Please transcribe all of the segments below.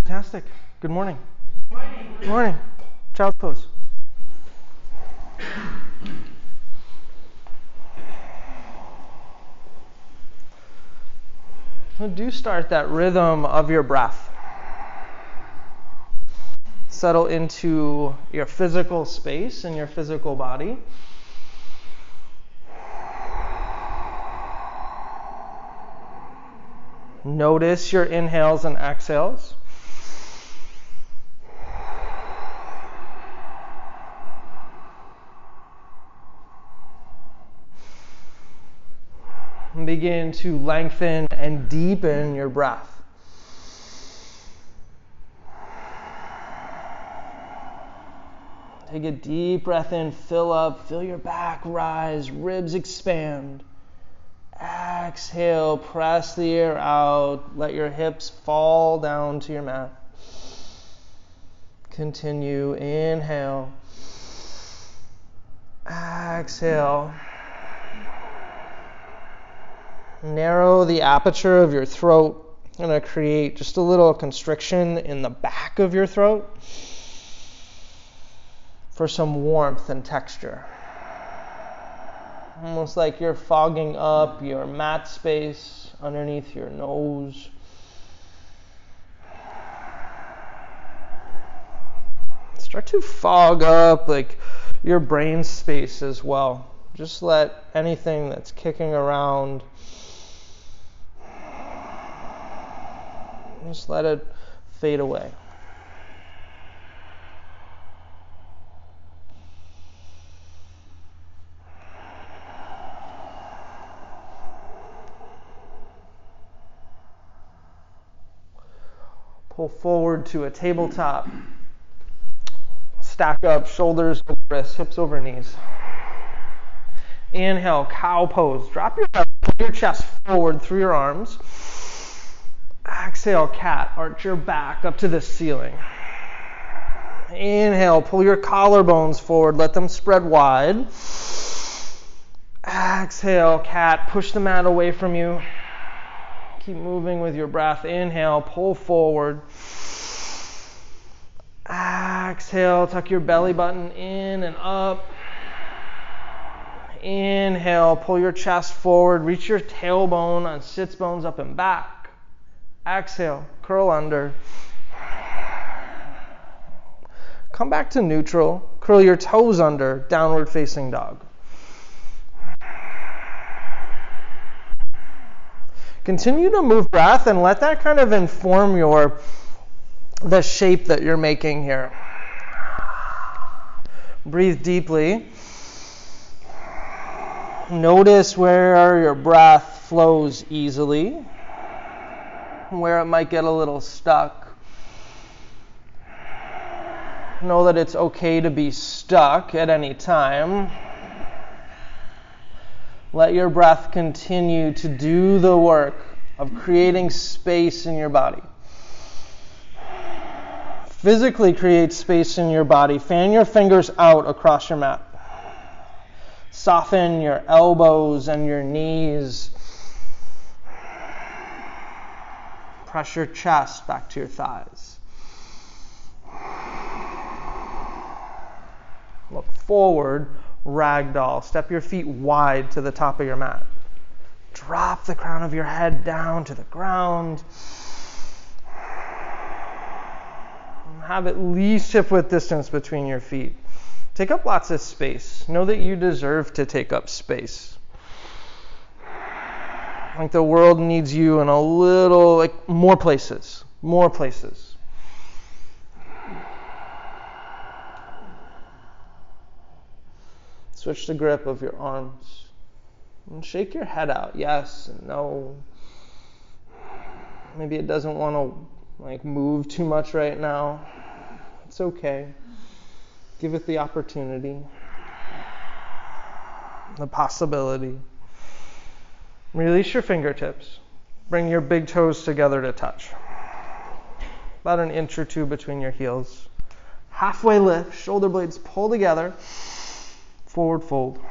Fantastic. Good morning. Good morning. Child's pose. Do start that rhythm of your breath. Settle into your physical space and your physical body. Notice your inhales and exhales. And begin to lengthen and deepen your breath. Take a deep breath in, fill up, feel your back rise, ribs expand. Exhale, press the air out, let your hips fall down to your mat. Continue, inhale. Exhale. Narrow the aperture of your throat. I'm going to create just a little constriction in the back of your throat for some warmth and texture. Almost like you're fogging up your mat space underneath your nose. Start to fog up like your brain space as well. Just let anything that's kicking around, just let it fade away. Pull forward to a tabletop. Stack up, shoulders over wrists, hips over knees. Inhale, cow pose. Drop your head, pull your chest forward through your arms. Exhale, cat. Arch your back up to the ceiling. Inhale, pull your collarbones forward. Let them spread wide. Exhale, cat. Push the mat away from you. Keep moving with your breath. Inhale, pull forward. Exhale, tuck your belly button in and up. Inhale, pull your chest forward. Reach your tailbone on sits bones up and back. Exhale, curl under. Come back to neutral. Curl your toes under, downward facing dog. Continue to move breath and let that kind of inform the shape that you're making here. Breathe deeply. Notice where your breath flows easily, where it might get a little stuck. Know that it's okay to be stuck at any time. Let your breath continue to do the work of creating space in your body. Physically create space in your body. Fan your fingers out across your mat. Soften your elbows and your knees. Press your chest back to your thighs. Look forward. Ragdoll. Step your feet wide to the top of your mat. Drop the crown of your head down to the ground. Have at least hip-width distance between your feet. Take up lots of space. Know that you deserve to take up space. Like the world needs you in a little, more places. More places. Switch the grip of your arms. And shake your head out. Yes and no. Maybe it doesn't want to move too much right now. It's okay. Give it the opportunity. The possibility. Release your fingertips. Bring your big toes together to touch. About an inch or two between your heels. Halfway lift. Shoulder blades pull together. Forward fold.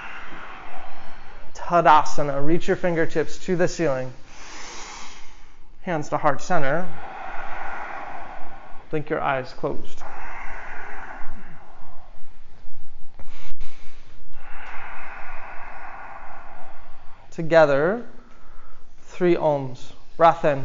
Tadasana. Reach your fingertips to the ceiling. Hands to heart center. Blink your eyes closed. Together, 3 ohms. Breath in.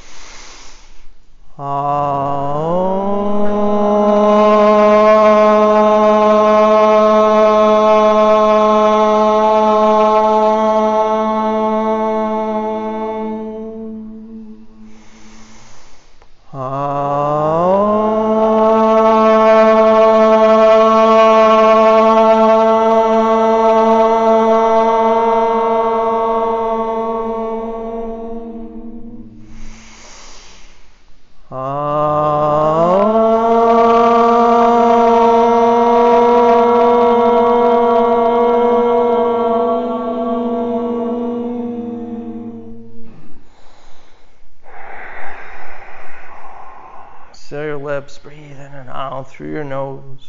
Seal your lips, breathe in and out through your nose.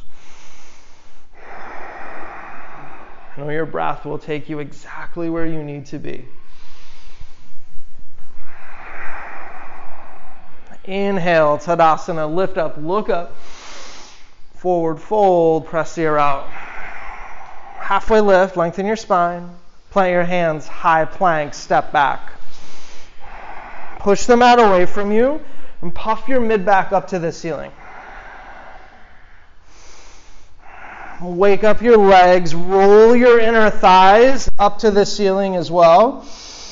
Know your breath will take you exactly where you need to be. Inhale, Tadasana, lift up, look up, forward fold, press the air out. Halfway lift, lengthen your spine, plant your hands, high plank, step back. Push the mat away from you and puff your mid back up to the ceiling. Wake up your legs, roll your inner thighs up to the ceiling as well.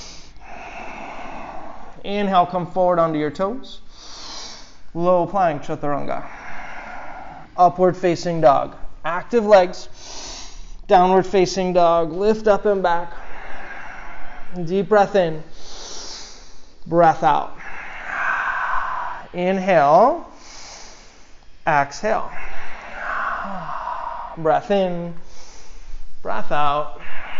Inhale, come forward onto your toes. Low plank, Chaturanga. Upward facing dog. Active legs. Downward facing dog. Lift up and back. Deep breath in. Breath out. Inhale. Exhale. Breath in. Breath out.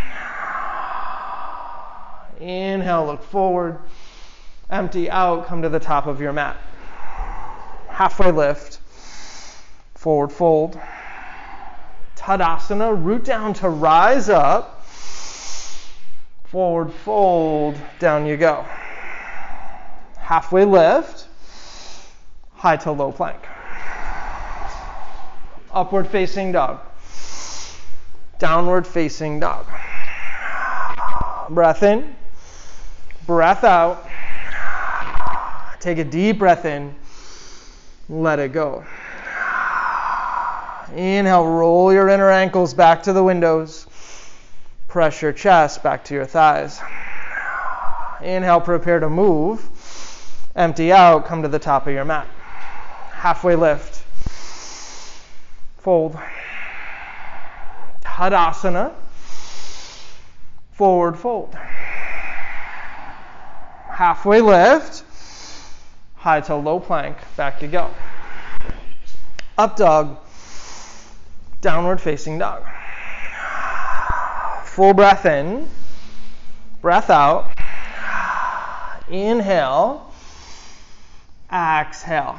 Inhale, look forward. Empty out, come to the top of your mat. Halfway lift. Forward fold. Tadasana, root down to rise up. Forward fold, down you go. Halfway lift. High to low plank. Upward facing dog. Downward facing dog. Breath in. Breath out. Take a deep breath in. Let it go. Inhale, roll your inner ankles back to the windows. Press your chest back to your thighs. Inhale, prepare to move. Empty out, come to the top of your mat. Halfway lift. Fold. Tadasana. Forward fold. Halfway lift. High to low plank. Back you go. Up dog. Downward facing dog. Full breath in. Breath out. Inhale. Exhale.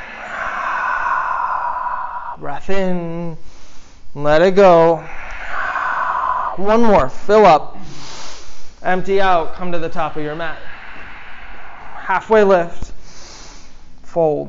Breath in. Let it go. One more. Fill up. Empty out. Come to the top of your mat. Halfway lift. Fold.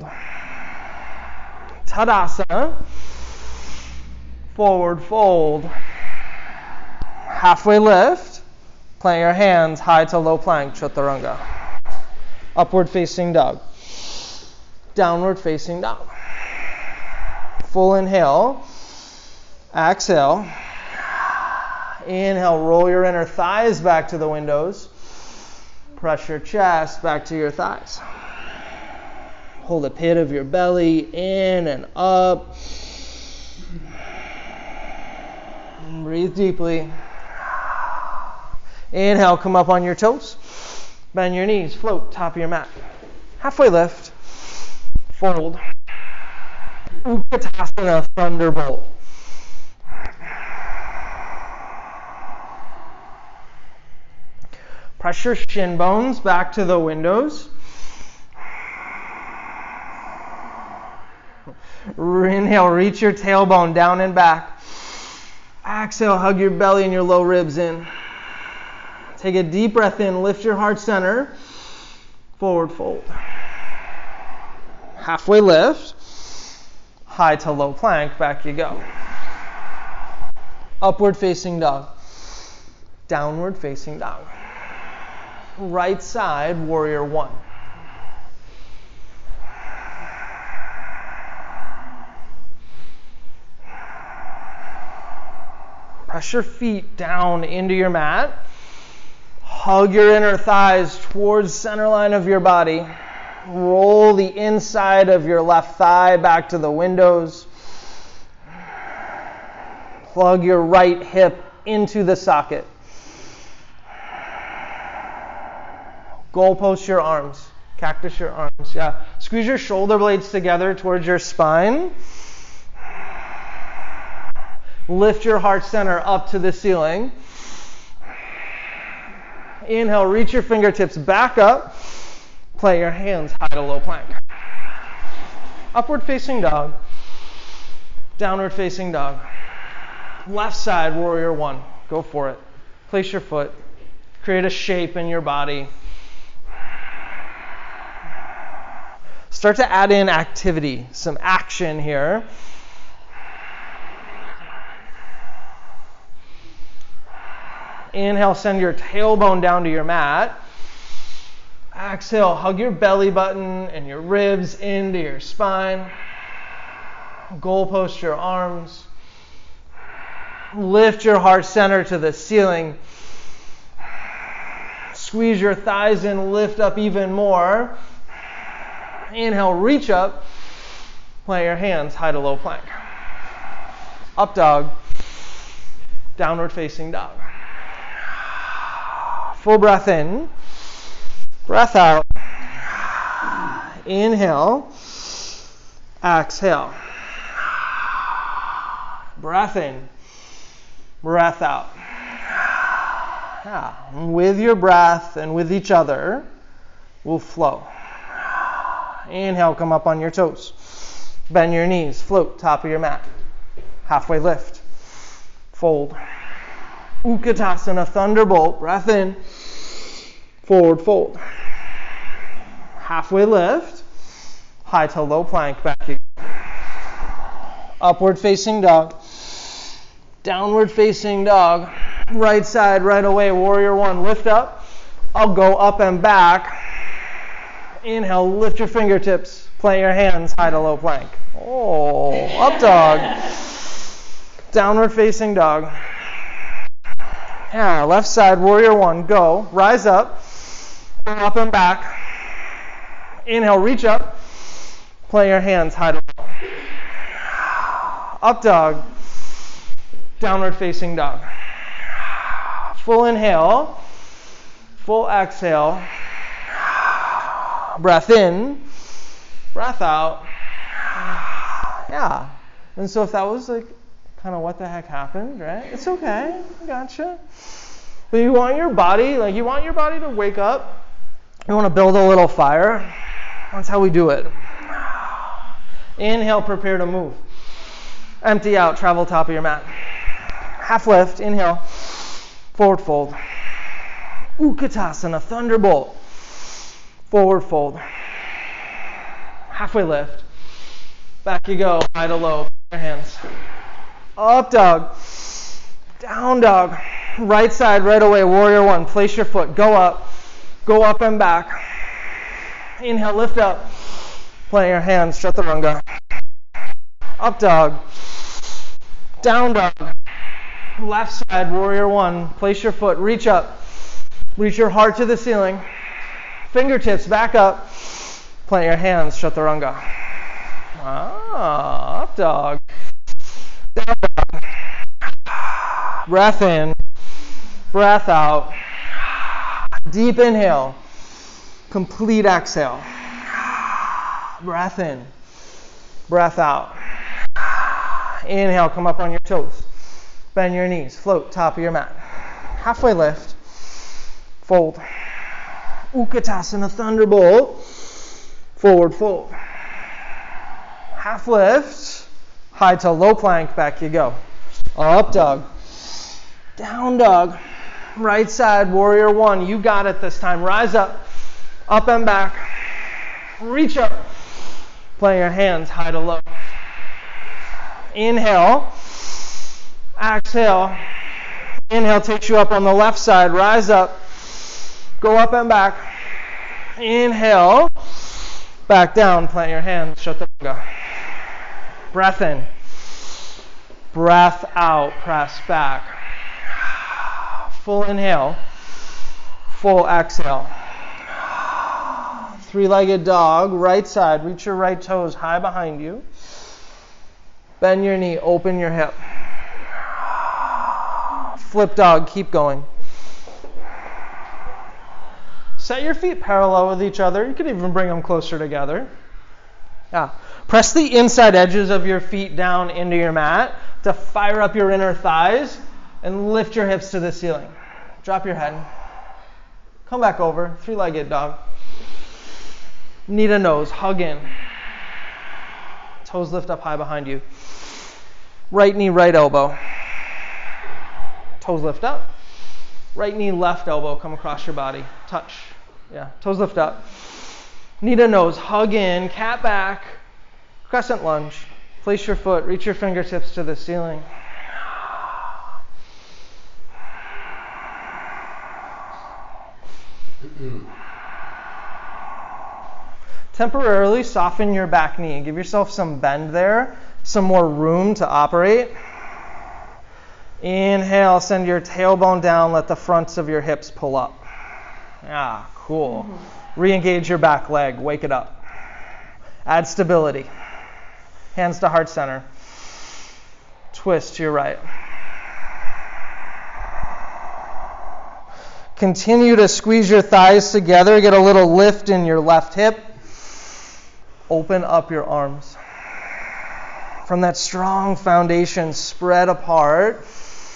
Tadasana. Forward fold. Halfway lift. Plant your hands high to low plank, Chaturanga. Upward facing dog. Downward facing dog. Full inhale. Exhale. Inhale, roll your inner thighs back to the windows. Press your chest back to your thighs. Hold the pit of your belly in and up. Breathe deeply. Inhale, come up on your toes. Bend your knees, float, top of your mat. Halfway lift. Fold. Utkatasana, thunderbolt. Press your shin bones back to the windows. Inhale, reach your tailbone down and back. Exhale, hug your belly and your low ribs in. Take a deep breath in, lift your heart center. Forward fold. Halfway lift. high to low plank, back you go. Upward facing dog. Downward facing dog. Right side, warrior one. Press your feet down into your mat. Hug your inner thighs towards center line of your body. Roll the inside of your left thigh back to the windows. Plug your right hip into the socket. Goalpost your arms. Cactus your arms. Yeah. Squeeze your shoulder blades together towards your spine. Lift your heart center up to the ceiling. Inhale, reach your fingertips back up. Plant your hands high to low plank. Upward facing dog. Downward facing dog. Left side, warrior one. Go for it. Place your foot. Create a shape in your body. Start to add in activity, some action here. Inhale, send your tailbone down to your mat. Exhale, hug your belly button and your ribs into your spine. Goalpost your arms. Lift your heart center to the ceiling. Squeeze your thighs in, lift up even more. Inhale, reach up. Plant your hands high to low plank. Up dog. Downward facing dog. Full breath in. Breath out. Inhale. Exhale. Breath in. Breath out. Yeah. And with your breath and with each other, we'll flow. Inhale, come up on your toes. Bend your knees. Float top of your mat. Halfway lift. Fold. Utkatasana, thunderbolt. Breath in. Forward fold. Halfway lift. High to low plank. Back you go. Upward facing dog. Downward facing dog. Right side, right away. Warrior one. Lift up. I'll go up and back. Inhale, lift your fingertips. Plant your hands high to low plank. Oh, up dog. Downward facing dog. Yeah, left side, warrior one, go. Rise up. Up and back. Inhale, reach up. Plant your hands high to low. Up dog. Downward facing dog. Full inhale. Full exhale. Breath in. Breath out. Yeah. And so if that was like kind of what the heck happened, right? It's okay. I gotcha. But you want your body to wake up. You want to build a little fire. That's how we do it. Inhale, prepare to move. Empty out, travel top of your mat. Half lift, inhale. Forward fold. Utkatasana, thunderbolt. Forward fold. Halfway lift. Back you go, high to low. Your hands. Up dog. Down dog. Right side, right away. Warrior one. Place your foot. Go up. Go up and back. Inhale, lift up. Plant your hands. Chaturanga. Up dog. Down dog. Left side, warrior one. Place your foot. Reach up. Reach your heart to the ceiling. Fingertips back up. Plant your hands. Chaturanga. Up dog. Down dog. Breath in. Breath out. Deep inhale. Complete exhale. Breath in. Breath out. Inhale, come up on your toes. Bend your knees. Float top of your mat. Halfway lift. Fold. Utkatasana, thunderbolt. Forward fold. Half lift. High to low plank. Back you go. Up dog. Down dog. Right side, warrior one. You got it this time. Rise up. Up and back. Reach up. Plant your hands high to low. Inhale. Exhale. Inhale takes you up on the left side. Rise up. Go up and back. Inhale. Back down. Plant your hands. Chaturanga. Breath in. Breath out. Press back. Full inhale. Full exhale. Three-legged dog. Right side. Reach your right toes high behind you. Bend your knee. Open your hip. Flip dog. Keep going. Set your feet parallel with each other. You could even bring them closer together. Yeah. Press the inside edges of your feet down into your mat to fire up your inner thighs and lift your hips to the ceiling. Drop your head. Come back over. Three-legged dog. Knee to nose. Hug in. Toes lift up high behind you. Right knee, right elbow. Toes lift up. Right knee, left elbow. Come across your body. Touch. Yeah. Toes lift up. Knee to nose. Hug in. Cat back. Crescent lunge. Place your foot. Reach your fingertips to the ceiling. Temporarily soften your back knee. Give yourself some bend there. Some more room to operate. Inhale. Send your tailbone down. Let the fronts of your hips pull up. Yeah, cool. Re-engage your back leg. Wake it up. Add stability. Hands to heart center. Twist to your right. Continue to squeeze your thighs together. Get a little lift in your left hip. Open up your arms. From that strong foundation, spread apart.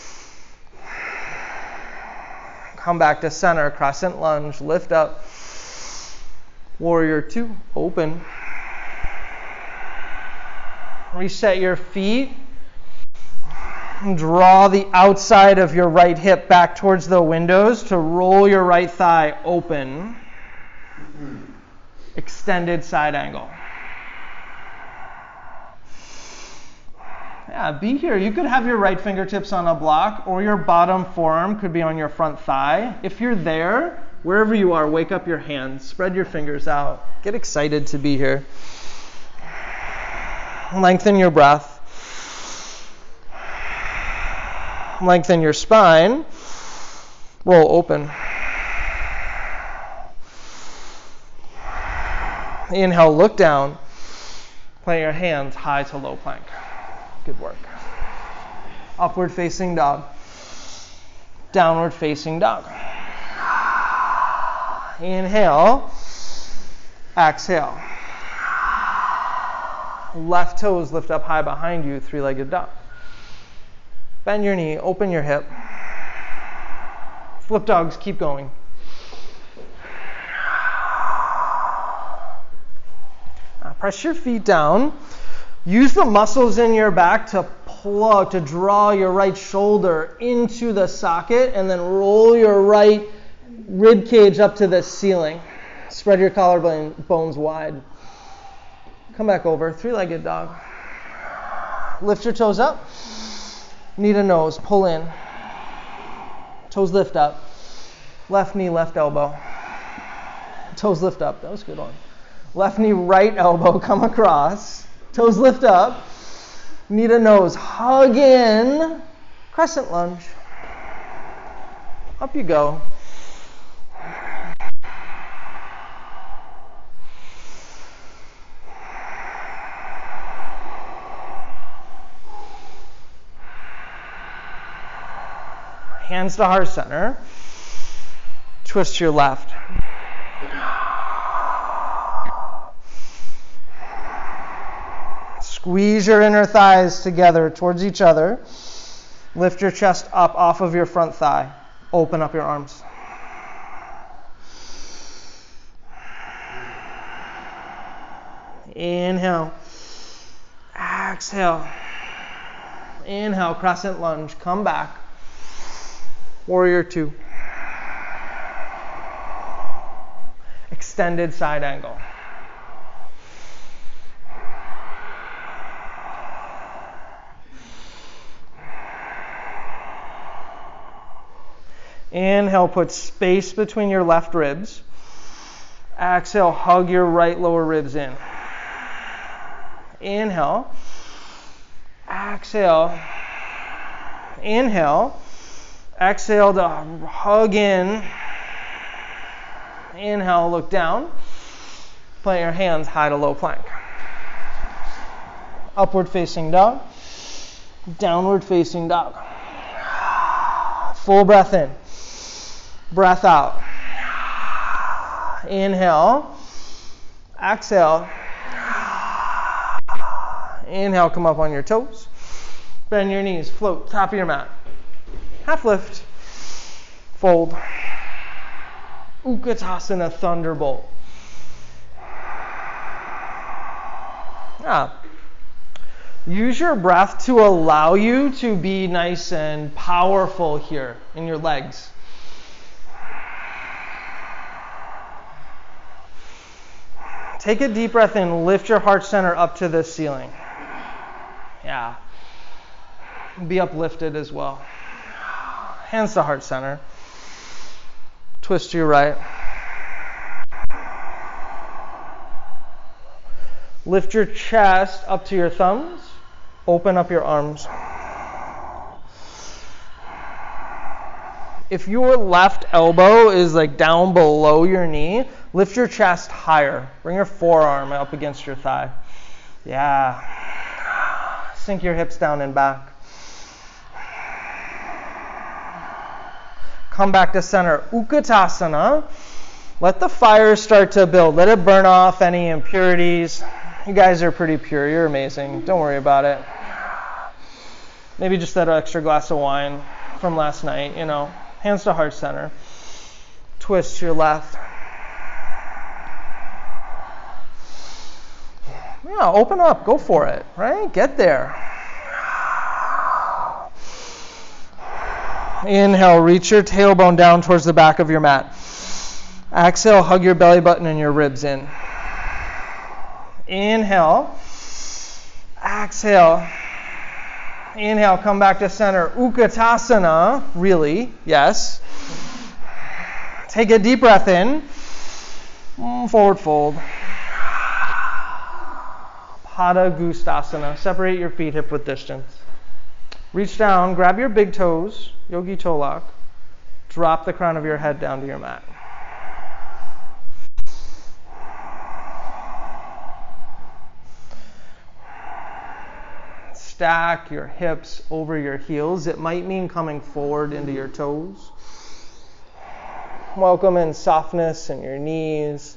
Come back to center. Crescent lunge. Lift up. Warrior two. Open. Reset your feet. Draw the outside of your right hip back towards the windows to roll your right thigh open. Extended side angle. Yeah, be here. You could have your right fingertips on a block, or your bottom forearm could be on your front thigh. If you're there, wherever you are, wake up your hands. Spread your fingers out. Get excited to be here. Lengthen your breath. Lengthen your spine. Roll open. Inhale, look down. Plant your hands high to low plank. Good work. Upward facing dog. Downward facing dog. Inhale. Exhale. Left toes lift up high behind you, three-legged dog. Bend your knee, open your hip. Flip dogs, keep going. Press your feet down. Use the muscles in your back to plug, to draw your right shoulder into the socket, and then roll your right rib cage up to the ceiling. Spread your collarbones wide. Come back over, three-legged dog. Lift your toes up. Knee to nose, pull in. Toes lift up. Left knee, left elbow. Toes lift up. That was a good one. Left knee, right elbow, come across. Toes lift up. Knee to nose, hug in. Crescent lunge. Up you go. Hands to heart center. Twist to your left. Squeeze your inner thighs together towards each other. Lift your chest up off of your front thigh. Open up your arms. Inhale. Exhale. Inhale, crescent lunge. Come back. Warrior two. Extended side angle. Inhale, put space between your left ribs. Exhale, hug your right lower ribs in. Inhale. Exhale. Inhale. Exhale to hug in. Inhale, look down. Plant your hands high to low plank. Upward facing dog. Downward facing dog. Full breath in. Breath out. Inhale. Exhale. Inhale, come up on your toes. Bend your knees, float, top of your mat. Half lift. Fold. Utkatasana, thunderbolt. Use your breath to allow you to be nice and powerful here in your legs. Take a deep breath in. Lift your heart center up to the ceiling. Yeah. Be uplifted as well. Hands to heart center. Twist to your right. Lift your chest up to your thumbs. Open up your arms. If your left elbow is like down below your knee, lift your chest higher. Bring your forearm up against your thigh. Yeah. Sink your hips down and back. Come back to center. Utkatasana. Let the fire start to build. Let it burn off any impurities. You guys are pretty pure. You're amazing. Don't worry about it. Maybe just that extra glass of wine from last night, you know. Hands to heart center. Twist to your left. Yeah, open up. Go for it, right? Get there. Inhale, reach your tailbone down towards the back of your mat. Exhale, hug your belly button and your ribs in. Inhale. Exhale. Inhale, come back to center. Utkatasana, really, yes. Take a deep breath in. Forward fold. Pada Gustasana. Separate your feet hip width distance. Reach down, grab your big toes, Yogi toe lock. Drop the crown of your head down to your mat. Stack your hips over your heels. It might mean coming forward into your toes. Welcome in softness in your knees.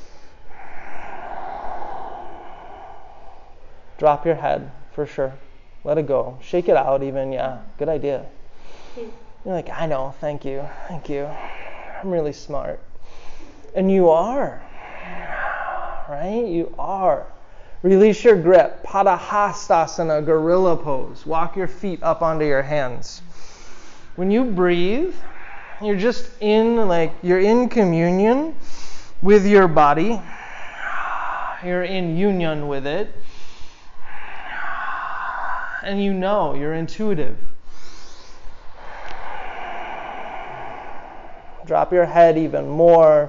Drop your head for sure. Let it go. Shake it out even. Yeah, good idea. You're like, I know. Thank you. Thank you. I'm really smart. And you are. Right? You are. Release your grip. Padahastasana, gorilla pose. Walk your feet up onto your hands. When you breathe, you're just you're in communion with your body. You're in union with it. And you know, you're intuitive. Drop your head even more.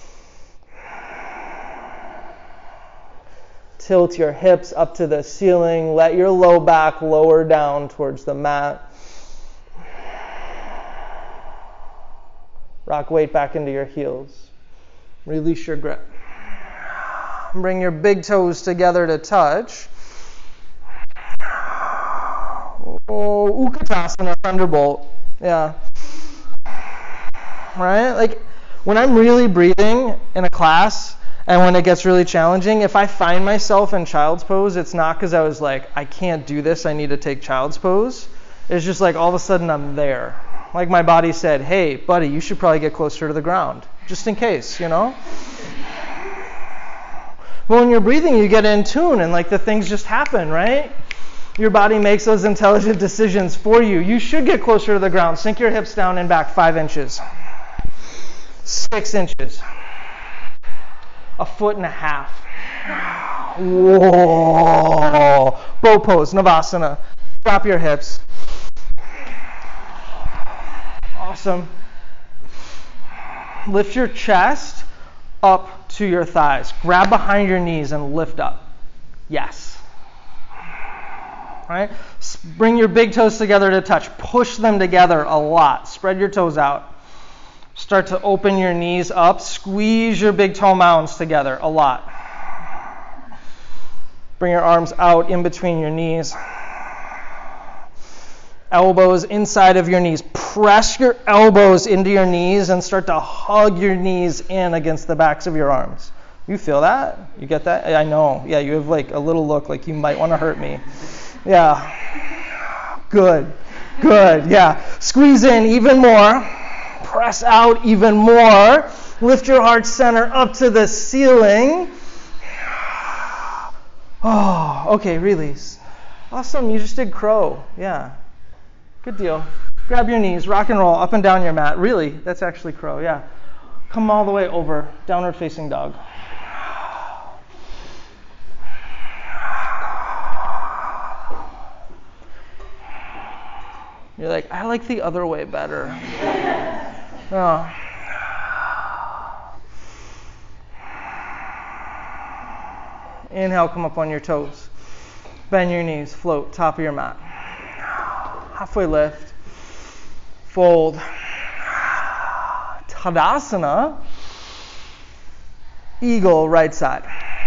Tilt your hips up to the ceiling. Let your low back lower down towards the mat. Rock weight back into your heels. Release your grip. Bring your big toes together to touch. Oh, Utkatasana, thunderbolt. Yeah. Right? Like when I'm really breathing in a class and when it gets really challenging, if I find myself in child's pose, it's not because I was like, I can't do this, I need to take child's pose. It's just like all of a sudden I'm there. Like my body said, hey, buddy, you should probably get closer to the ground. Just in case, you know? But when you're breathing, you get in tune and like the things just happen, right? Your body makes those intelligent decisions for you. You should get closer to the ground. Sink your hips down and back 5 inches. 6 inches. 1.5 feet. Whoa. Bow pose, Navasana. Drop your hips. Awesome. Lift your chest up to your thighs. Grab behind your knees and lift up. Yes. All right? Bring your big toes together to touch. Push them together a lot. Spread your toes out. Start to open your knees up. Squeeze your big toe mounds together a lot. Bring your arms out in between your knees. Elbows inside of your knees. Press your elbows into your knees and start to hug your knees in against the backs of your arms. You feel that? You get that? I know. Yeah, you have like a little look like you might want to hurt me. Yeah. Good. Yeah. Squeeze in even more. Press out even more. Lift your heart center up to the ceiling. Oh, okay, release. Awesome, you just did crow. Yeah. Good deal. Grab your knees, rock and roll up and down your mat. Really, that's actually crow, yeah. Come all the way over, downward facing dog. You're like, I like the other way better. Oh. Inhale, come up on your toes. Bend your knees, float, top of your mat. Halfway lift. Fold. Tadasana. Eagle, right side.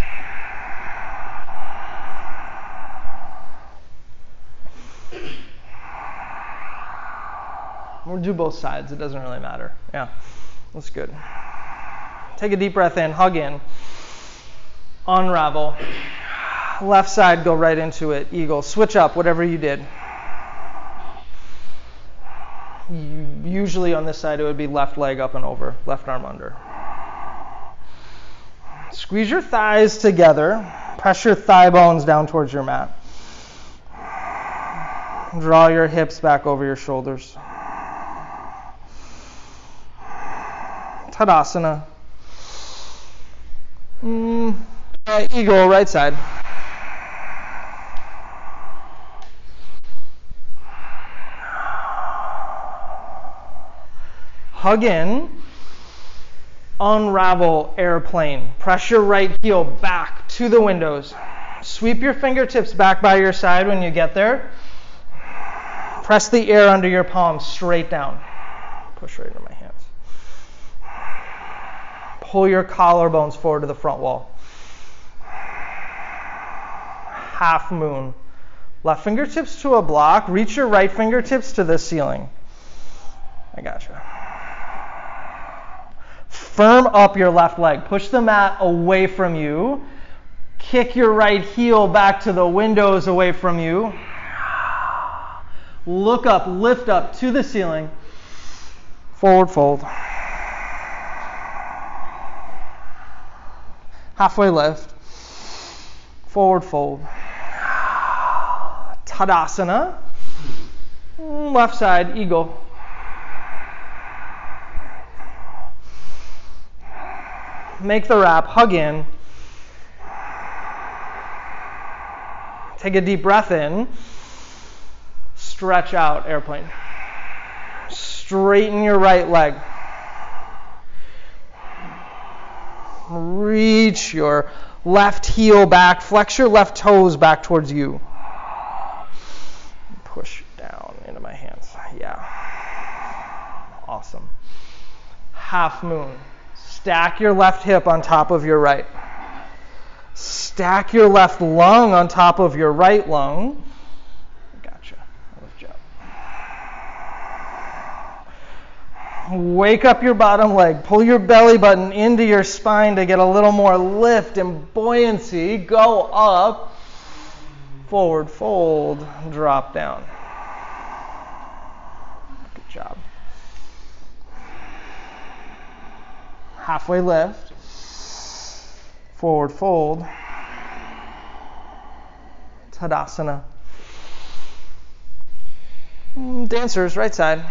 We'll do both sides. It doesn't really matter. Yeah, that's good. Take a deep breath in. Hug in. Unravel. Left side, go right into it. Eagle. Switch up, whatever you did. Usually on this side, it would be left leg up and over, left arm under. Squeeze your thighs together. Press your thigh bones down towards your mat. Draw your hips back over your shoulders. Tadasana. Eagle, right side. Hug in. Unravel, airplane. Press your right heel back to the windows. Sweep your fingertips back by your side when you get there. Press the air under your palms straight down. Push right into my hands. Pull your collarbones forward to the front wall. Half moon. Left fingertips to a block. Reach your right fingertips to the ceiling. I gotcha. Firm up your left leg. Push the mat away from you. Kick your right heel back to the windows away from you. Look up, lift up to the ceiling. Forward fold. Halfway lift. Forward fold. Tadasana. Left side, eagle. Make the wrap, hug in. Take a deep breath in. Stretch out, airplane. Straighten your right leg. Reach your left heel back. Flex your left toes back towards you. Push down into my hands. Yeah. Awesome. Half moon. Stack your left hip on top of your right. Stack your left lung on top of your right lung. Gotcha. I'll lift you up. Wake up your bottom leg. Pull your belly button into your spine to get a little more lift and buoyancy. Go up. Forward fold. Drop down. Good job. Halfway lift. Forward fold. Tadasana. Dancers, right side.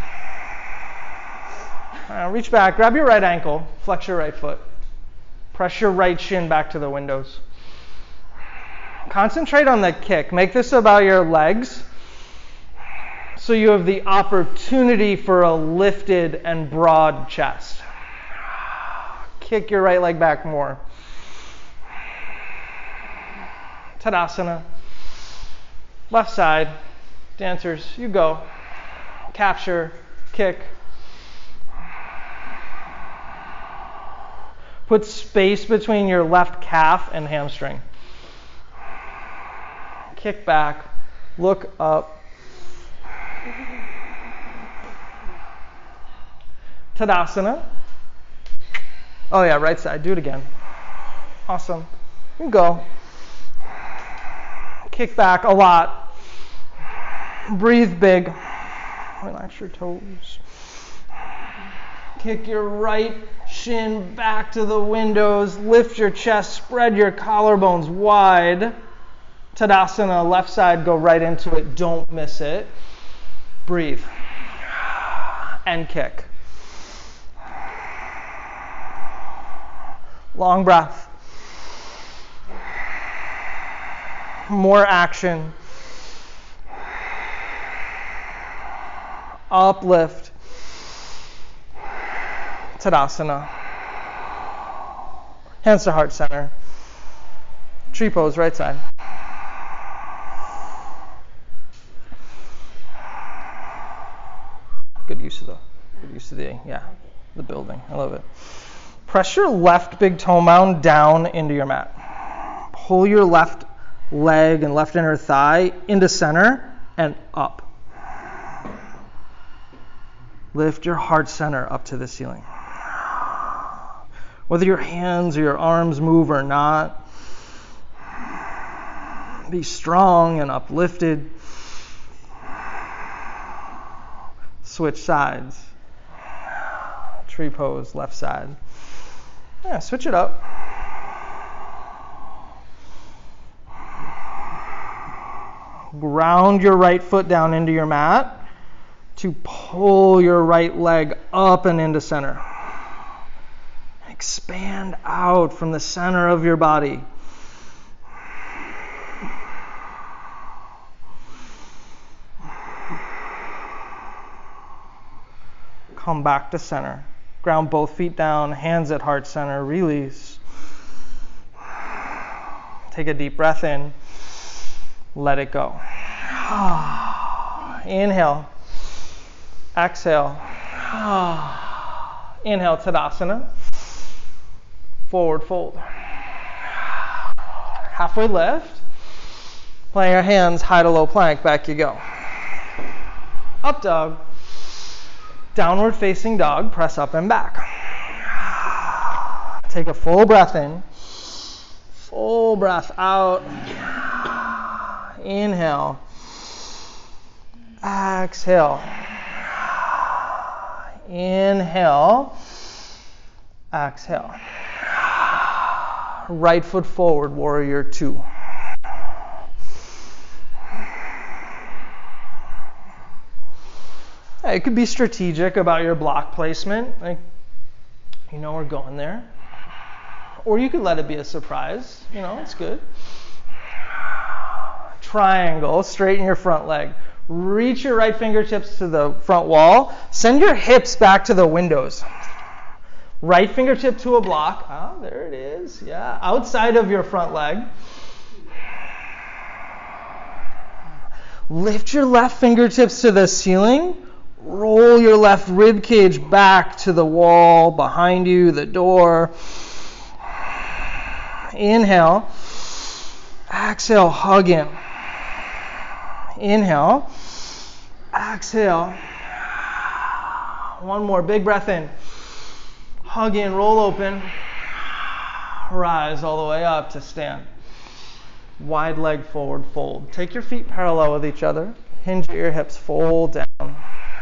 Reach back, grab your right ankle, flex your right foot. Press your right shin back to the windows. Concentrate on the kick. Make this about your legs so you have the opportunity for a lifted and broad chest. Kick your right leg back more. Tadasana. Left side. Dancers, you go. Capture, kick. Put space between your left calf and hamstring. Kick back, look up. Tadasana. Oh yeah, right side, do it again. Awesome. You go. Kick back a lot. Breathe big. Relax your toes. Kick your right shin back to the windows. Lift your chest. Spread your collarbones wide. Tadasana, left side, go right into it. Don't miss it. Breathe. And kick. Long breath. More action. Uplift. Tadasana. Hands to heart center. Tree pose, right side. Good use of the building. I love it. Press your left big toe mound down into your mat. Pull your left leg and left inner thigh into center and up. Lift your heart center up to the ceiling. Whether your hands or your arms move or not, be strong and uplifted. Switch sides. Tree pose, left side. Yeah, switch it up. Ground your right foot down into your mat to pull your right leg up and into center. Expand out from the center of your body. Come back to center. Ground both feet down, hands at heart center, release. Take a deep breath in. Let it go. Inhale. Exhale. Inhale, Tadasana. Forward fold. Halfway lift. Plant your hands high to low plank. Back you go. Up dog. Downward facing dog. Press up and back. Take a full breath in. Full breath out. Inhale. Exhale. Inhale. Exhale. Right foot forward, warrior two. It could be strategic about your block placement. Like, you know we're going there. Or you could let it be a surprise. You know, it's good. Triangle, straighten your front leg. Reach your right fingertips to the front wall. Send your hips back to the windows. Right fingertip to a block. Ah, there it is. Yeah, outside of your front leg. Lift your left fingertips to the ceiling. Roll your left rib cage back to the wall, behind you, the door. Inhale. Exhale, hug in. Inhale. Exhale. One more, big breath in. Hug in, roll open. Rise all the way up to stand. Wide leg forward fold. Take your feet parallel with each other. Hinge at your hips, fold down.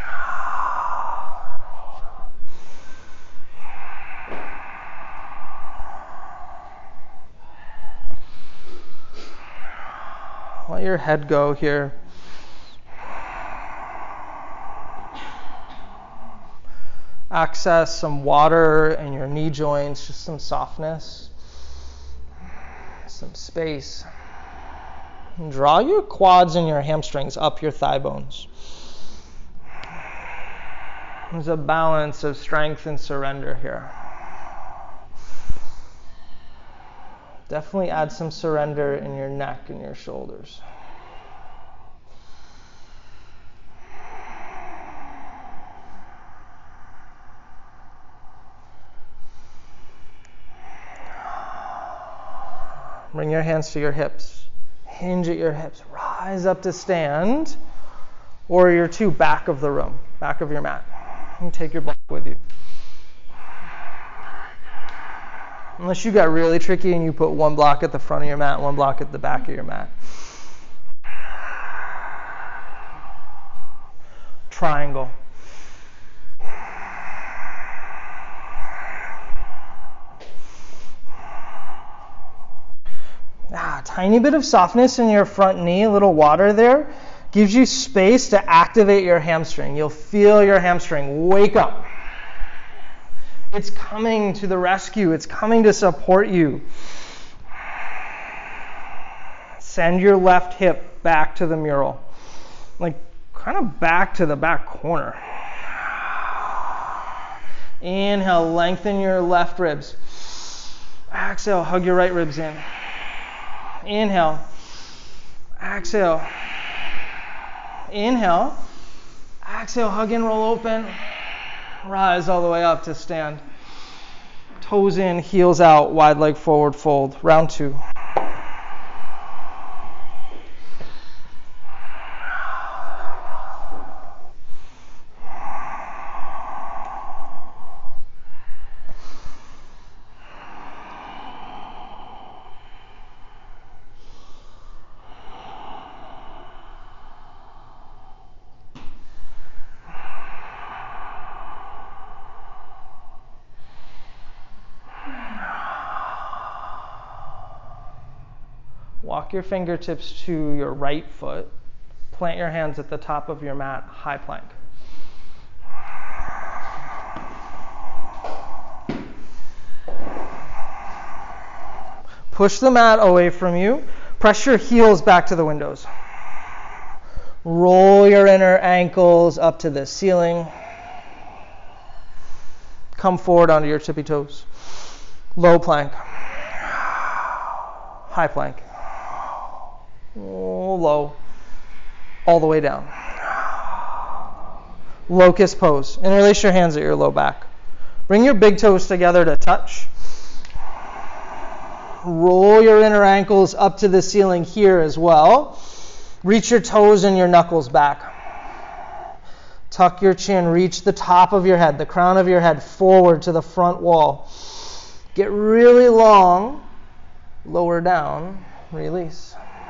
Let your head go here. Access some water in your knee joints, just some softness, some space. And draw your quads and your hamstrings up your thigh bones. There's a balance of strength and surrender here. Definitely add some surrender in your neck and your shoulders. Bring your hands to your hips. Hinge at your hips. Rise up to stand. Warrior 2, back of the room, back of your mat. And take your block with you. Unless you got really tricky and you put one block at the front of your mat and one block at the back of your mat. Triangle. Tiny bit of softness in your front knee, a little water there, gives you space to activate your hamstring. You'll feel your hamstring wake up. It's coming to the rescue. It's coming to support you. Send your left hip back to the mural. Like kind of back to the back corner. Inhale, lengthen your left ribs. Exhale, hug your right ribs in. Inhale. Exhale. Inhale. Exhale, hug and roll open. Rise all the way up to stand. Toes in, heels out, wide leg forward fold. Round 2. Walk your fingertips to your right foot. Plant your hands at the top of your mat, high plank. Push the mat away from you. Press your heels back to the windows. Roll your inner ankles up to the ceiling. Come forward onto your tippy toes. Low plank. High plank. Low. All the way down. Locust pose. Interlace your hands at your low back. Bring your big toes together to touch. Roll your inner ankles up to the ceiling here as well. Reach your toes and your knuckles back. Tuck your chin. Reach the top of your head, the crown of your head forward to the front wall. Get really long. Lower down. Release.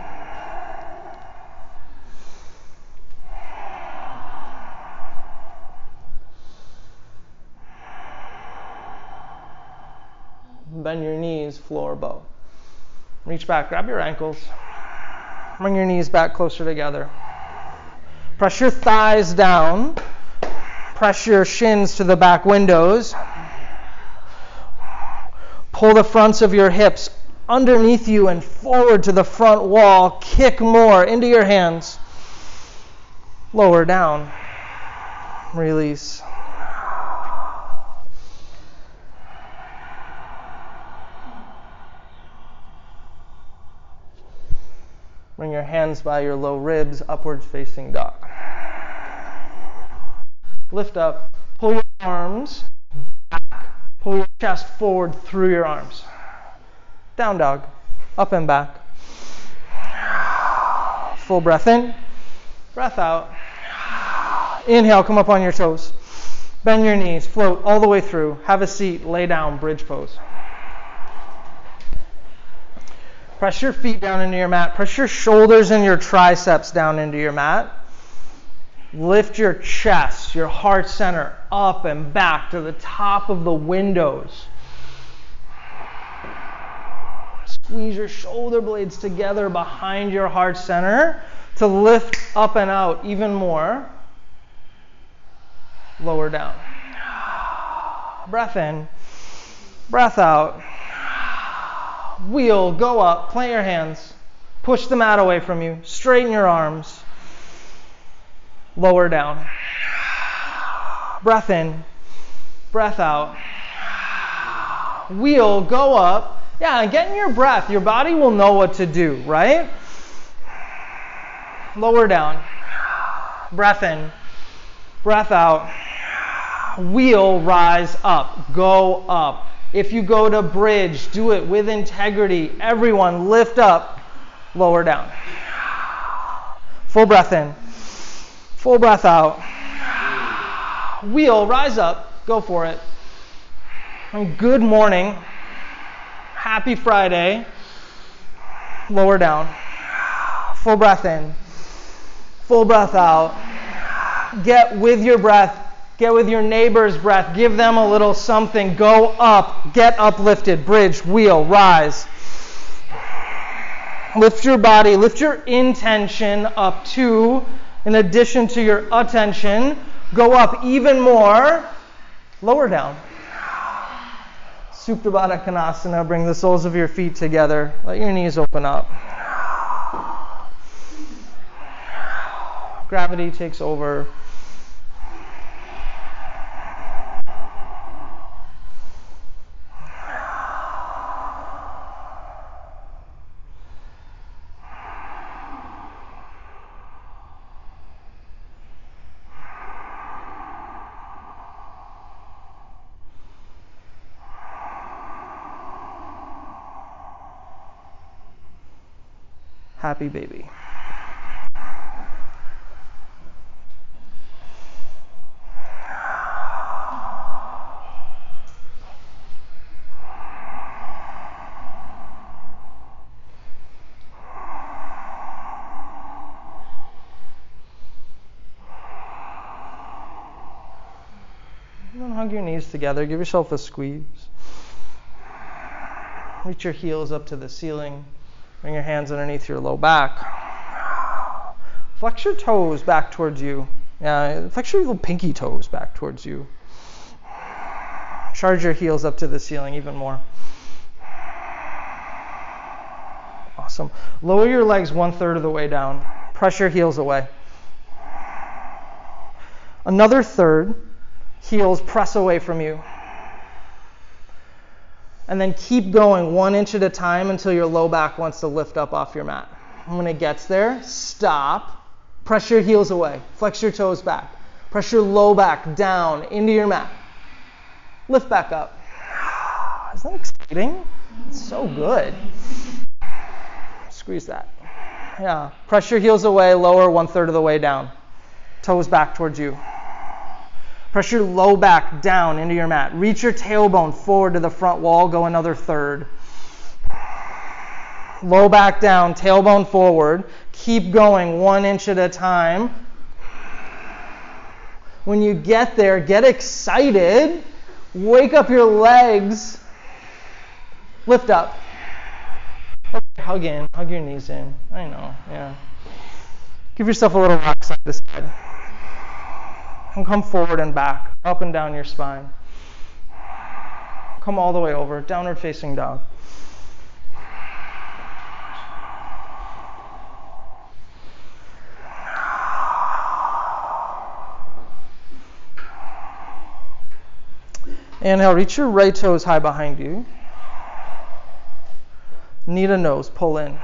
Bend your knees, floor bow. Reach back, grab your ankles. Bring your knees back closer together. Press your thighs down. Press your shins to the back windows. Pull the fronts of your hips underneath you and forward to the front wall. Kick more into your hands. Lower down. Release. Bring your hands by your low ribs, upwards facing dog. Lift up, pull your arms back, pull your chest forward through your arms. Down dog, up and back. Full breath in, breath out. Inhale, come up on your toes. Bend your knees, float all the way through. Have a seat, lay down, bridge pose. Press your feet down into your mat. Press your shoulders and your triceps down into your mat. Lift your chest, your heart center, up and back to the top of the windows. Squeeze your shoulder blades together behind your heart center to lift up and out even more. Lower down. Breath in, breath out. Wheel, go up, plant your hands, push the mat away from you, straighten your arms, lower down. Breath in, breath out. Wheel, go up, Yeah, get in your breath. Your body will know what to do, right? Lower down. Breath in. Breath out. Wheel, rise up. Go up. If you go to bridge, do it with integrity. Everyone, lift up. Lower down. Full breath in. Full breath out. Wheel, rise up. Go for it. And good morning. Happy Friday. Lower down. Full breath in. Full breath out. Get with your breath. Get with your neighbor's breath. Give them a little something. Go up. Get uplifted. Bridge, wheel, rise. Lift your body. Lift your intention up too. In addition to your attention, go up even more. Lower down. Supta Baddha Konasana. Bring the soles of your feet together. Let your knees open up. Gravity takes over. Happy baby. Don't hug your knees together. Give yourself a squeeze. Reach your heels up to the ceiling. Bring your hands underneath your low back. Flex your toes back towards you. Yeah, flex your little pinky toes back towards you. Charge your heels up to the ceiling even more. Awesome. Lower your legs 1/3 of the way down. Press your heels away. Another third, heels press away from you. And then keep going 1 inch at a time until your low back wants to lift up off your mat. And when it gets there, stop. Press your heels away. Flex your toes back. Press your low back down into your mat. Lift back up. Isn't that exciting? It's so good. Squeeze that. Yeah. Press your heels away, lower 1/3 of the way down. Toes back towards you. Press your low back down into your mat. Reach your tailbone forward to the front wall. Go another third. Low back down, tailbone forward. Keep going 1 inch at a time. When you get there, get excited. Wake up your legs. Lift up. Okay, hug in. Hug your knees in. I know, yeah. Give yourself a little rock side to side. And come forward and back, up and down your spine. Come all the way over, downward facing dog. Inhale, reach your right toes high behind you. Knee to nose, pull in.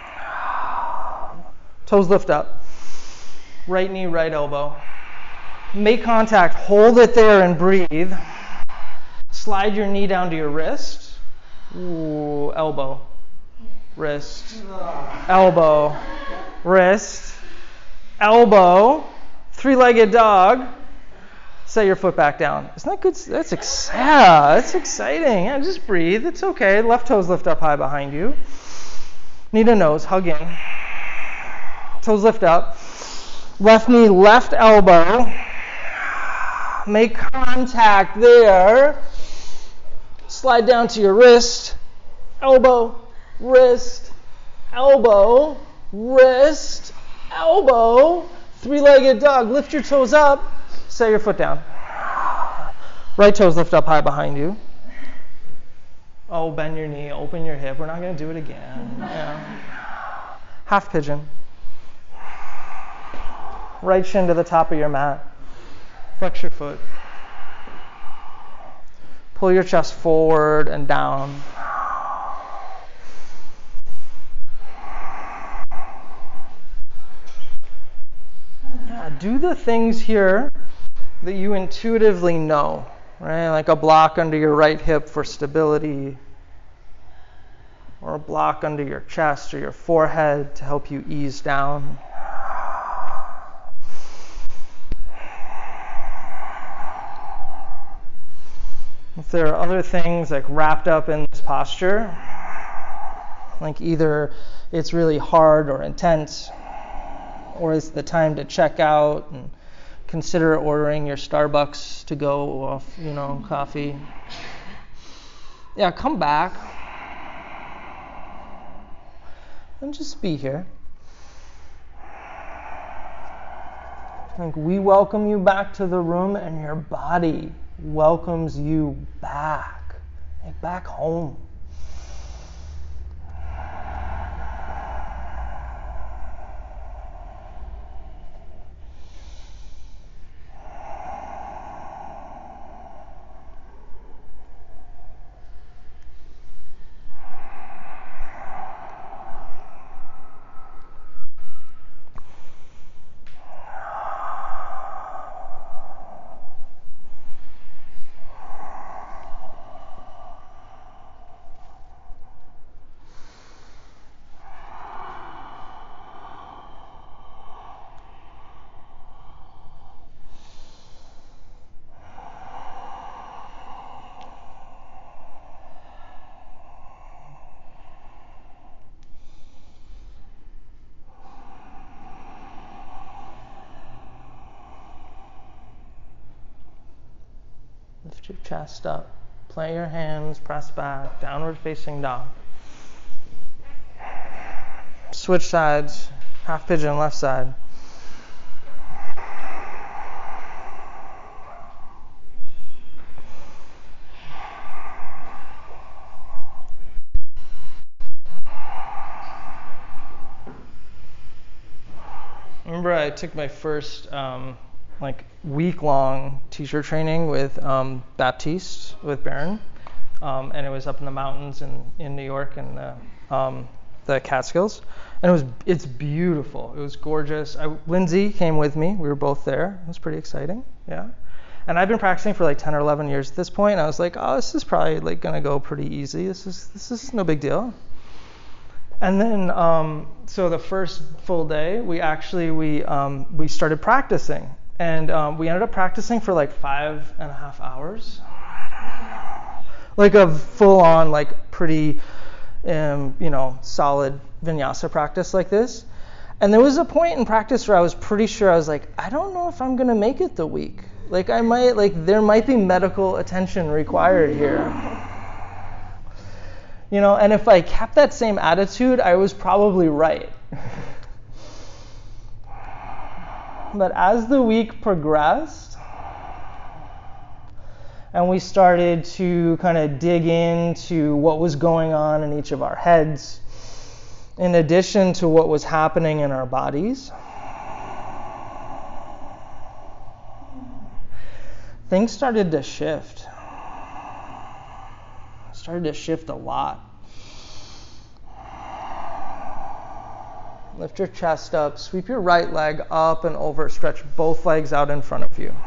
Toes lift up. Right knee, right elbow. Make contact, hold it there and breathe. Slide your knee down to your wrist. Ooh, elbow, wrist, elbow, wrist, elbow. Three-legged dog. Set your foot back down. Isn't that good? That's exciting. Yeah, just breathe. It's okay. Left toes lift up high behind you. Knee to nose, hug in. Toes lift up. Left knee, left elbow. Make contact there. Slide down to your wrist, elbow, wrist, elbow, wrist, elbow. Three-legged dog. Lift your toes up. Set your foot down. Right toes lift up high behind you. Oh, bend your knee, open your hip. We're not going to do it again. Yeah. Half pigeon. Right shin to the top of your mat. Flex your foot. Pull your chest forward and down. Do the things here that you intuitively know, right? Like a block under your right hip for stability, or a block under your chest or your forehead to help you ease down. If there are other things like wrapped up in this posture, like either it's really hard or intense, or it's the time to check out and consider ordering your Starbucks to go off, coffee. Yeah, come back and just be here. Like, we welcome you back to the room, and your body welcomes you back, like back home. Lift your chest up. Plant your hands, press back, downward facing dog. Switch sides, half pigeon left side. Remember, I took my first week-long teacher training with Baptiste, with Baron, and it was up in the mountains in New York and the Catskills, and it's beautiful. It was gorgeous. Lindsay came with me. We were both there. It was pretty exciting. Yeah. And I've been practicing for like 10 or 11 years at this point, and I was like, oh, this is probably like gonna go pretty easy. This is no big deal. And then, so the first full day, we started practicing, and we ended up practicing for like 5.5 hours, like a full-on, like pretty, solid vinyasa practice like this. And there was a point in practice where I was pretty sure, I was like, I don't know if I'm gonna make it the week. Like there might be medical attention required here. And if I kept that same attitude, I was probably right. But as the week progressed, and we started to kind of dig into what was going on in each of our heads, in addition to what was happening in our bodies, things started to shift. Started to shift a lot. Lift your chest up, sweep your right leg up and over, stretch both legs out in front of you.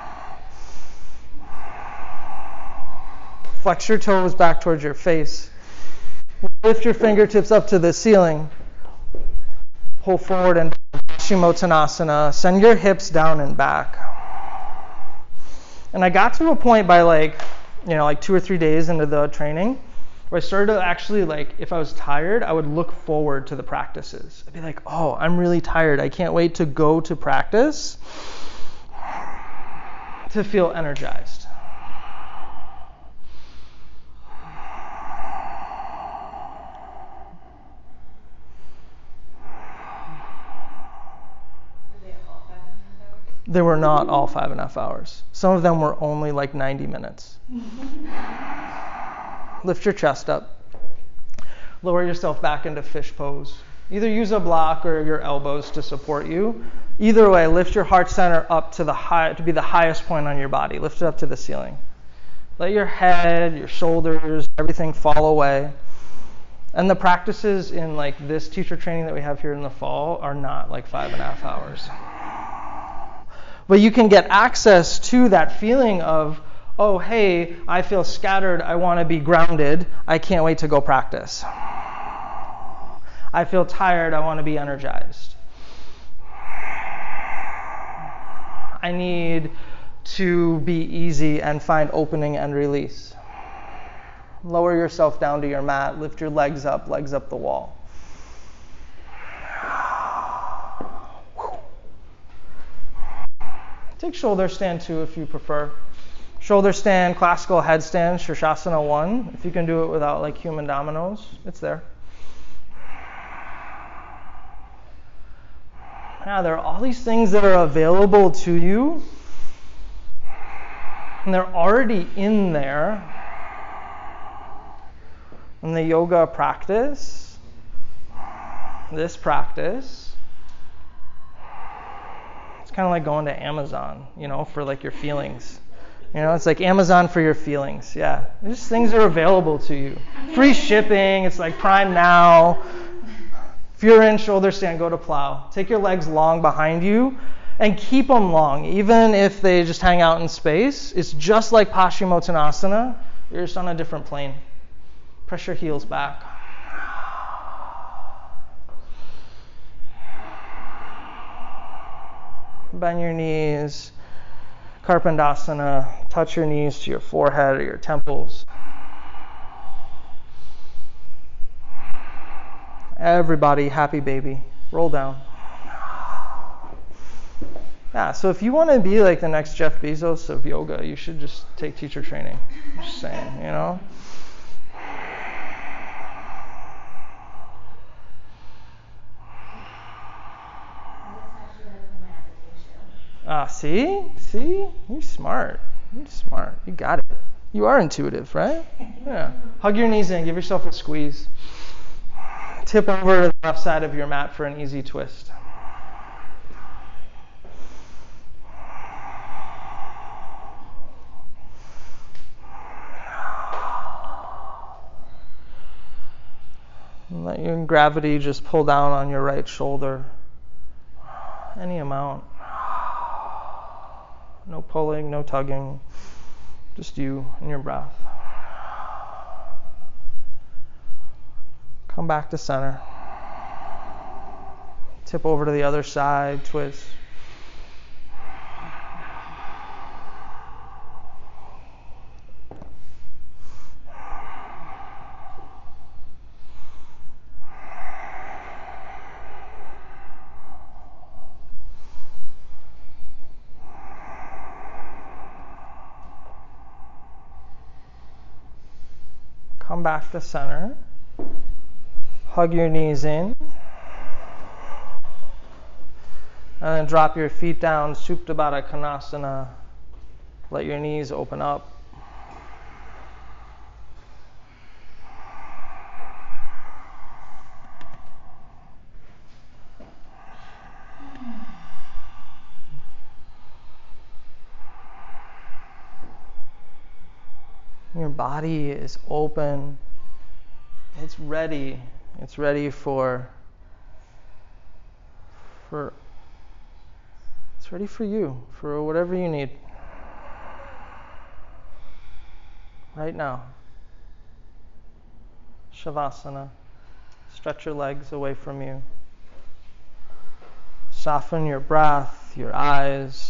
Flex your toes back towards your face. Lift your fingertips up to the ceiling. Pull forward and Paschimottanasana. Send your hips down and back. And I got to a point by like 2 or 3 days into the training where I started to actually, if I was tired, I would look forward to the practices. I'd be like, oh, I'm really tired. I can't wait to go to practice to feel energized. They were not all 5.5 hours. Some of them were only 90 minutes. Lift your chest up. Lower yourself back into fish pose. Either use a block or your elbows to support you. Either way, lift your heart center up to be the highest point on your body. Lift it up to the ceiling. Let your head, your shoulders, everything fall away. And the practices in this teacher training that we have here in the fall are not 5.5 hours. But you can get access to that feeling of, oh, hey, I feel scattered. I want to be grounded. I can't wait to go practice. I feel tired. I want to be energized. I need to be easy and find opening and release. Lower yourself down to your mat. Lift your legs up the wall. Take shoulder stand too if you prefer. Shoulder stand, classical headstand, Shirshasana 1. If you can do it without like human dominoes, it's there. Now, there are all these things that are available to you, and they're already in there in the yoga practice, this practice. It's kind of like going to Amazon, for like your feelings. It's like Amazon for your feelings. Yeah, just things are available to you. Free shipping. It's like Prime Now. If you're in shoulder stand, go to plow. Take your legs long behind you and keep them long, even if they just hang out in space. It's just like Paschimottanasana. You're just on a different plane. Press your heels back. Bend your knees. Karpandasana. Touch your knees to your forehead or your temples. Everybody, happy baby. Roll down. Yeah, so if you want to be like the next Jeff Bezos of yoga, you should just take teacher training. Just saying, See? You're smart. You got it. You are intuitive, right? Yeah. Hug your knees in. Give yourself a squeeze. Tip over to the left side of your mat for an easy twist. And let your gravity just pull down on your right shoulder. Any amount. No pulling, no tugging. Just you and your breath. Come back to center. Tip over to the other side, twist. Come back to center. Hug your knees in. And then drop your feet down, Supta Baddha Konasana. Let your knees open up. Your body is open. It's ready. It's ready for it's ready for you, for whatever you need. Right now. Shavasana. Stretch your legs away from you. Soften your breath, your eyes.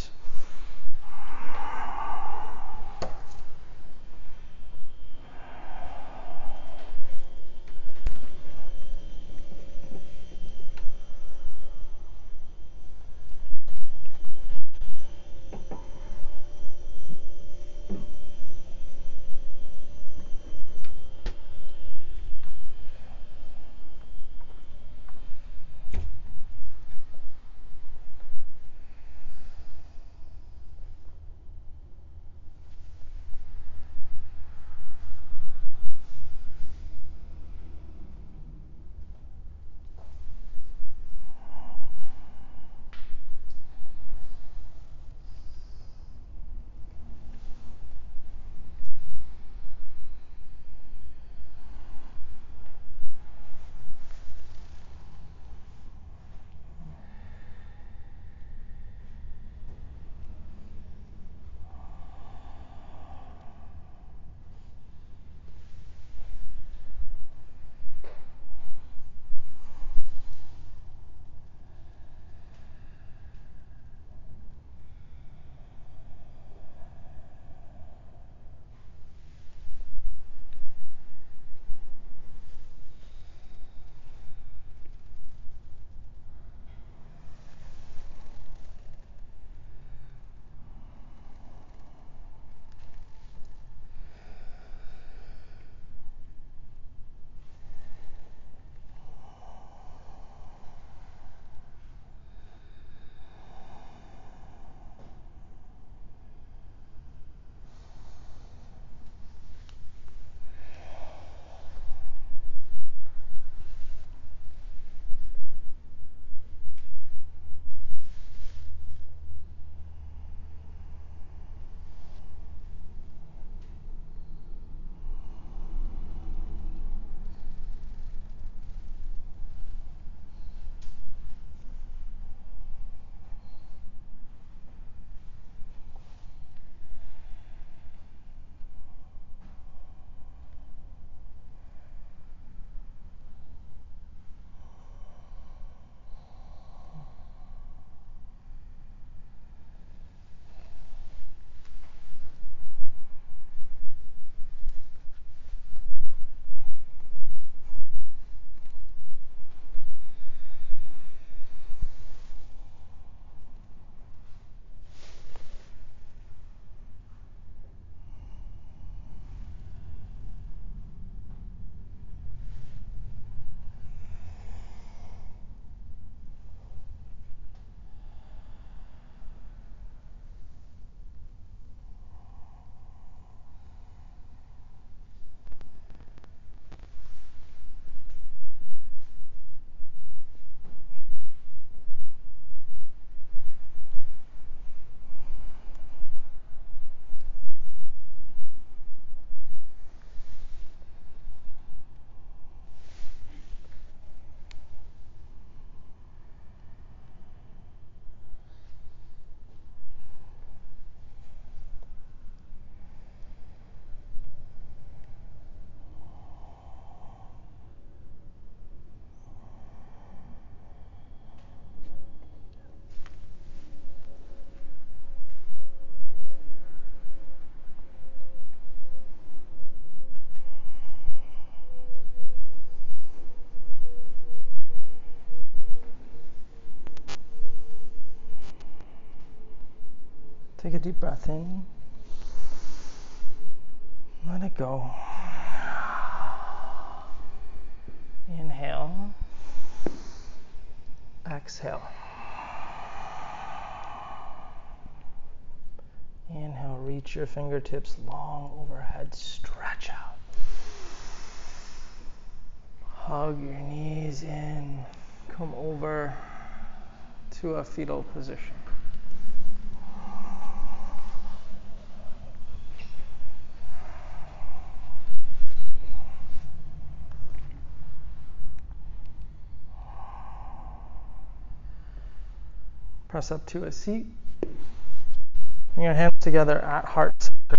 Take a deep breath in. Let it go. Inhale. Exhale. Inhale, reach your fingertips long overhead, stretch out. Hug your knees in, come over to a fetal position. Press up to a seat. Bring your hands together at heart center.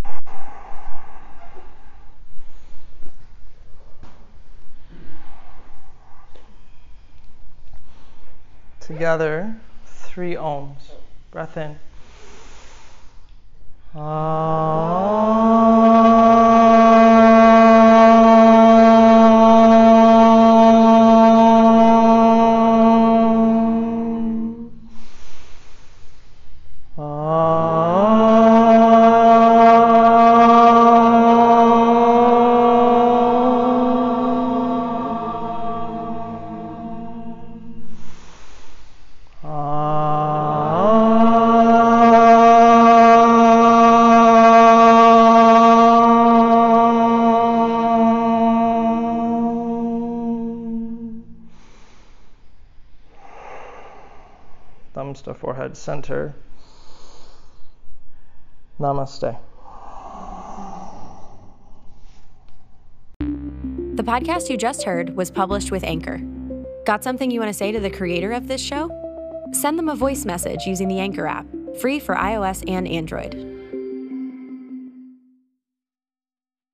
Together, 3 ohms. Breath in. Thumbs to forehead center. Namaste. The podcast you just heard was published with Anchor. Got something you want to say to the creator of this show? Send them a voice message using the Anchor app, free for iOS and Android.